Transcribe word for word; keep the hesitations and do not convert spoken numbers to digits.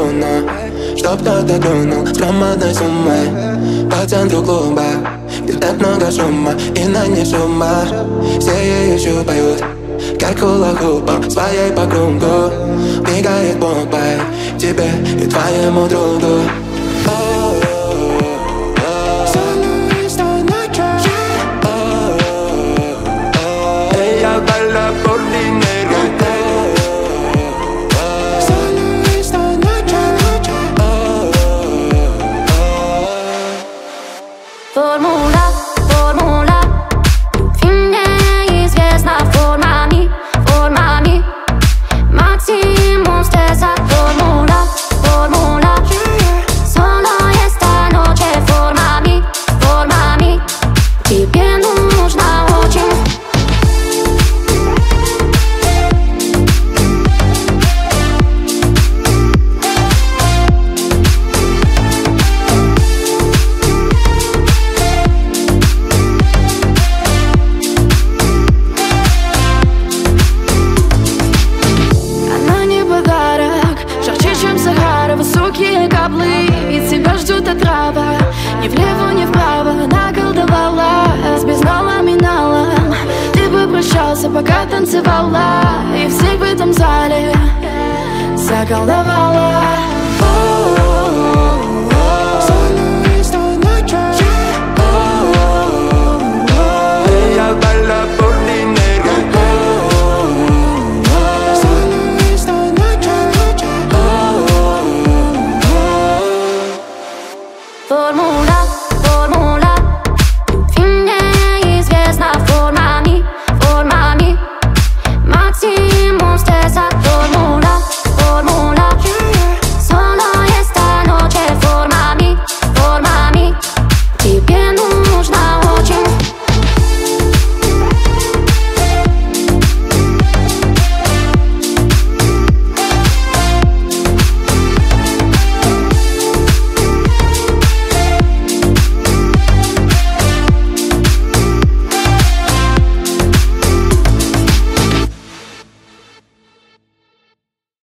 луну, чтоб кто-то тронул с громадной суммой по центру клуба, где так много шума и на ней шума. Все ее щупают, как хула-хупом, своей по кругу. Мигает бомбой тебе и твоему другу. Ella baila por dinero. Формула, формула, любви мне известна формами, формами. Максимум стресса, формула, формула. Solo esta noche формами, формами. Тебе нужно очень. Высокие каблы, и тебя ждет отрава. Ни влево, ни вправо наколдовалась без налом. Ты попрощался, пока танцевала, и всех в этом зале заколдовала.